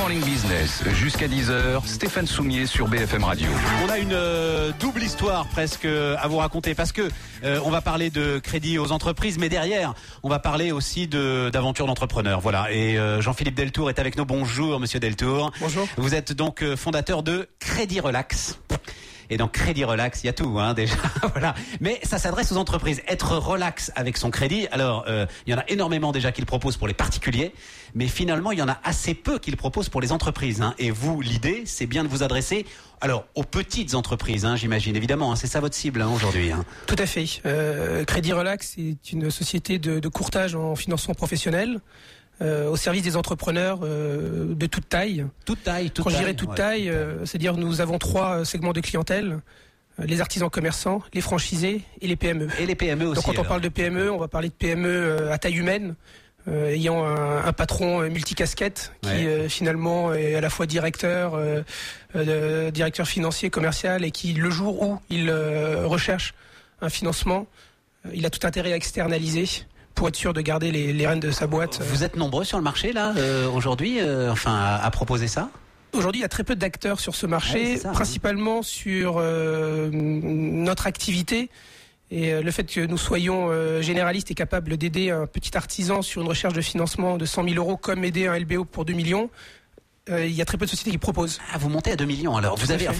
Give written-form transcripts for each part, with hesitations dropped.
Morning Business, jusqu'à 10h, Stéphane Soumier sur BFM Radio. On a une double histoire presque à vous raconter parce que on va parler de crédit aux entreprises, mais derrière, on va parler aussi d'aventure d'entrepreneur. Voilà. Et Jean-Philippe Deltour est avec nous. Bonjour, monsieur Deltour. Bonjour. Vous êtes donc fondateur de Crédit Relax. Et dans Crédit Relax, il y a tout, déjà. Voilà. Mais ça s'adresse aux entreprises. Être relax avec son crédit. Alors, il y en a énormément déjà qui le proposent pour les particuliers, mais finalement, il y en a assez peu qui le proposent pour les entreprises. Et vous, l'idée, c'est bien de vous adresser, alors, aux petites entreprises, j'imagine. Évidemment, c'est ça votre cible aujourd'hui. Tout à fait. Crédit Relax est une société de courtage en financement professionnel. Au service des entrepreneurs de toute taille. Quand je dirais toute taille, c'est-à-dire nous avons 3 segments de clientèle, les artisans commerçants, les franchisés et les PME. Et les PME aussi. Donc quand on parle de PME, on va parler de PME à taille humaine, ayant un patron multicasquette qui finalement est à la fois directeur financier, commercial, et qui, le jour où il recherche un financement, il a tout intérêt à externaliser pour être sûr de garder les rênes de sa boîte. Vous êtes nombreux sur le marché là aujourd'hui, à proposer ça? Aujourd'hui, il y a très peu d'acteurs sur ce marché, principalement sur notre activité. Et le fait que nous soyons généralistes et capables d'aider un petit artisan sur une recherche de financement de 100 000 euros, comme aider un LBO pour 2 millions, il y a très peu de sociétés qui proposent. Ah, vous montez à 2 millions alors. Vous avez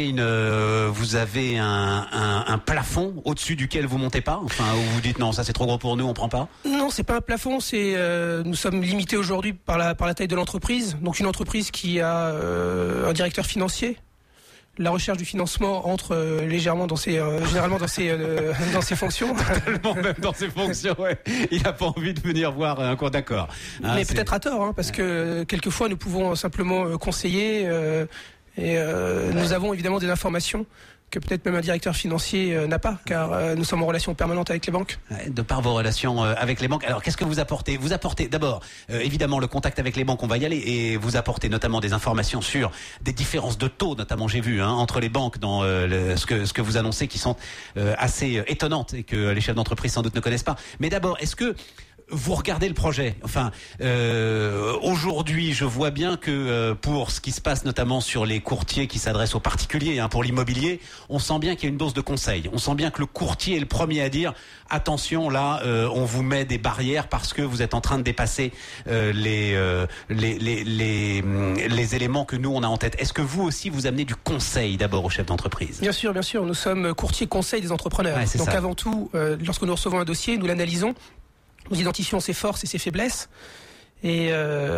un plafond au-dessus duquel vous montez pas, où vous dites non, ça c'est trop gros pour nous, on prend pas? Non, c'est pas un plafond, c'est nous sommes limités aujourd'hui par la taille de l'entreprise. Donc une entreprise qui a un directeur financier. La recherche du financement entre légèrement généralement dans ses fonctions. Totalement, même dans ses fonctions, ouais. Il n'a pas envie de venir voir un cours d'accord. Mais peut-être à tort, parce que quelquefois nous pouvons simplement conseiller et nous avons évidemment des informations que peut-être même un directeur financier n'a pas, car nous sommes en relation permanente avec les banques. De par vos relations avec les banques. Alors, qu'est-ce que vous apportez? Vous apportez d'abord, évidemment, le contact avec les banques, on va y aller, et vous apportez notamment des informations sur des différences de taux, notamment j'ai vu, entre les banques dans ce que vous annoncez, qui sont assez étonnantes et que les chefs d'entreprise sans doute ne connaissent pas. Mais d'abord, est-ce que vous regardez le projet? Aujourd'hui, je vois bien que pour ce qui se passe notamment sur les courtiers qui s'adressent aux particuliers, pour l'immobilier, on sent bien qu'il y a une dose de conseil. On sent bien que le courtier est le premier à dire attention, là, on vous met des barrières parce que vous êtes en train de dépasser les éléments que nous on a en tête. Est-ce que vous aussi vous amenez du conseil d'abord aux chefs d'entreprise? Bien sûr. Nous sommes courtiers conseil des entrepreneurs. Donc avant tout, lorsque nous recevons un dossier, nous l'analysons. Nous identifions ses forces et ses faiblesses, et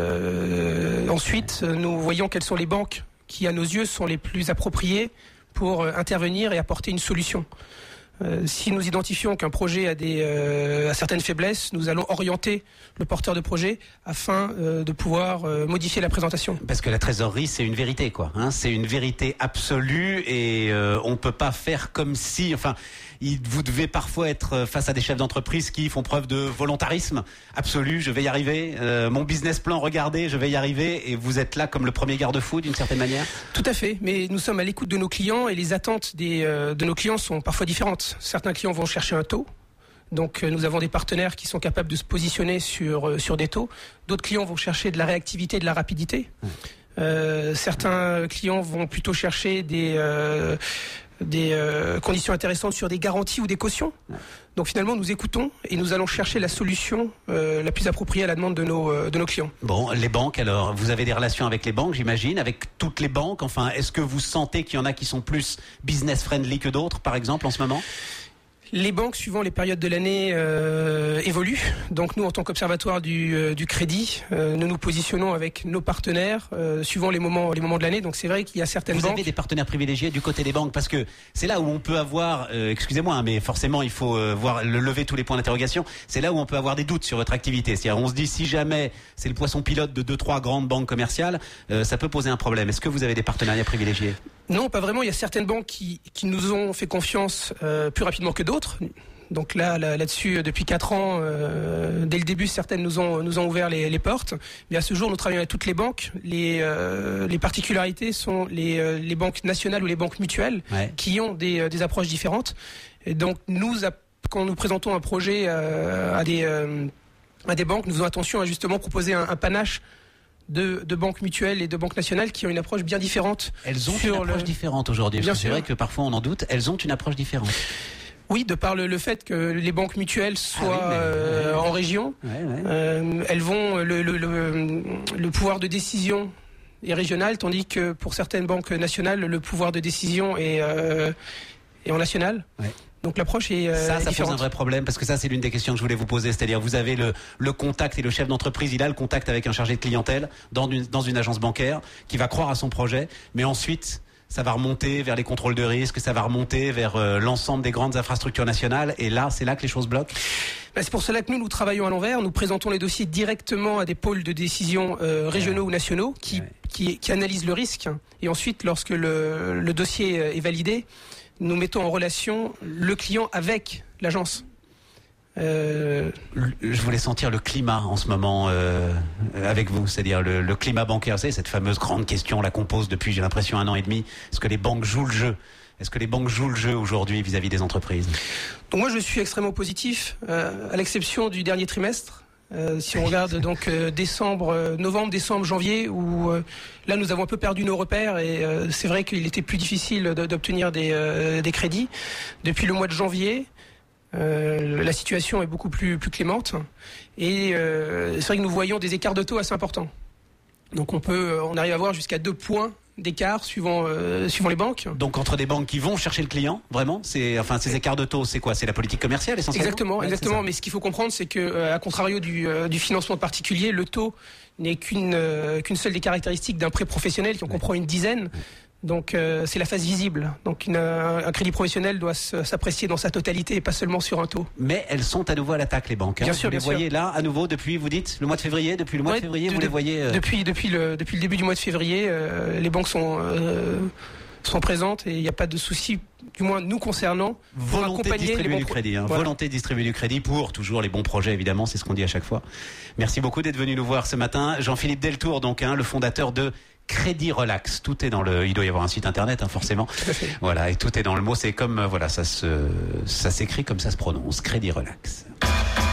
ensuite nous voyons quelles sont les banques qui, à nos yeux, sont les plus appropriées pour intervenir et apporter une solution. Si nous identifions qu'un projet a certaines faiblesses, nous allons orienter le porteur de projet afin de pouvoir modifier la présentation. Parce que la trésorerie, c'est une vérité, c'est une vérité absolue, et on peut pas faire comme si, vous devez parfois être face à des chefs d'entreprise qui font preuve de volontarisme absolu. Je vais y arriver. Mon business plan, regardez, je vais y arriver. Et vous êtes là comme le premier garde-fou d'une certaine manière. Tout à fait. Mais nous sommes à l'écoute de nos clients, et les attentes de nos clients sont parfois différentes. Certains clients vont chercher un taux. Donc nous avons des partenaires qui sont capables de se positionner sur des taux. D'autres clients vont chercher de la réactivité, de la rapidité. Certains clients vont plutôt chercher des conditions intéressantes sur des garanties ou des cautions. Donc finalement, nous écoutons et nous allons chercher la solution la plus appropriée à la demande de nos clients. Bon, les banques alors, vous avez des relations avec les banques, j'imagine, avec toutes les banques. Est-ce que vous sentez qu'il y en a qui sont plus business friendly que d'autres, par exemple, en ce moment? Les banques, suivant les périodes de l'année, évoluent. Donc nous, en tant qu'observatoire du crédit, nous nous positionnons avec nos partenaires suivant les moments de l'année. Donc c'est vrai qu'il y a certaines banques... Vous avez des partenaires privilégiés du côté des banques, parce que c'est là où on peut avoir, excusez-moi, mais forcément il faut lever tous les points d'interrogation. C'est là où on peut avoir des doutes sur votre activité. C'est-à-dire, on se dit, si jamais c'est le poisson pilote de 2-3 grandes banques commerciales, ça peut poser un problème. Est-ce que vous avez des partenariats privilégiés? Non, pas vraiment. Il y a certaines banques qui nous ont fait confiance plus rapidement que d'autres. Donc là-dessus, depuis 4 ans, dès le début, certaines nous ont ouvert les portes. Mais à ce jour, nous travaillons avec toutes les banques. Les particularités sont les banques nationales ou les banques mutuelles, qui ont des approches différentes. Et donc quand nous présentons un projet à des banques, nous faisons attention à justement proposer un panache de banques mutuelles et de banques nationales qui ont une approche bien différente. Elles ont une approche différente aujourd'hui. C'est vrai que parfois on en doute. Elles ont une approche différente. Oui, de par le fait que les banques mutuelles soient en région, elles vont le pouvoir de décision est régional, tandis que pour certaines banques nationales, le pouvoir de décision est en national. Ouais. Donc l'approche est ça différente. Pose un vrai problème, parce que ça c'est l'une des questions que je voulais vous poser, c'est-à-dire vous avez le contact, et le chef d'entreprise, il a le contact avec un chargé de clientèle dans une agence bancaire qui va croire à son projet, mais ensuite ça va remonter vers les contrôles de risque, ça va remonter vers l'ensemble des grandes infrastructures nationales, et là c'est là que les choses bloquent. C'est pour cela que nous travaillons à l'envers, nous présentons les dossiers directement à des pôles de décision régionaux ou nationaux qui analysent le risque, et ensuite lorsque le dossier est validé, nous mettons en relation le client avec l'agence. Je voulais sentir le climat en ce moment avec vous, c'est-à-dire le climat bancaire. Vous savez, cette fameuse grande question là qu'on pose depuis, j'ai l'impression, 1 an et demi. Est-ce que les banques jouent le jeu ? Est-ce que les banques jouent le jeu aujourd'hui vis-à-vis des entreprises ? Donc moi, je suis extrêmement positif, à l'exception du dernier trimestre. Si on regarde donc novembre, décembre, janvier, où là nous avons un peu perdu nos repères, et c'est vrai qu'il était plus difficile d'obtenir des crédits. Depuis le mois de janvier, la situation est beaucoup plus clémente, et c'est vrai que nous voyons des écarts de taux assez importants. Donc on arrive à avoir jusqu'à 2 points d'écart suivant les banques. Donc entre des banques qui vont chercher le client, vraiment, ces écarts de taux, c'est quoi ? C'est la politique commerciale essentiellement ? Exactement. Mais ce qu'il faut comprendre, c'est que à contrario du financement de particulier, le taux n'est qu'une seule des caractéristiques d'un prêt professionnel qui en comprend une dizaine. Donc c'est la phase visible. Donc un crédit professionnel doit s'apprécier dans sa totalité et pas seulement sur un taux. Mais elles sont à nouveau à l'attaque, les banques. Hein. Bien sûr, vous les voyez là à nouveau depuis, vous dites, le mois de février. Depuis le mois de février, vous les voyez. Depuis le début du mois de février, les banques sont présentes, et il n'y a pas de souci, du moins nous concernant, pour accompagner les bons crédit. Volonté de distribuer du crédit pour toujours les bons projets, évidemment, c'est ce qu'on dit à chaque fois. Merci beaucoup d'être venu nous voir ce matin, Jean-Philippe Deltour, donc le fondateur de Crédit Relax. Tout est dans il doit y avoir un site internet, forcément. Voilà, et tout est dans le mot. C'est comme ça s'écrit comme ça se prononce. Crédit Relax.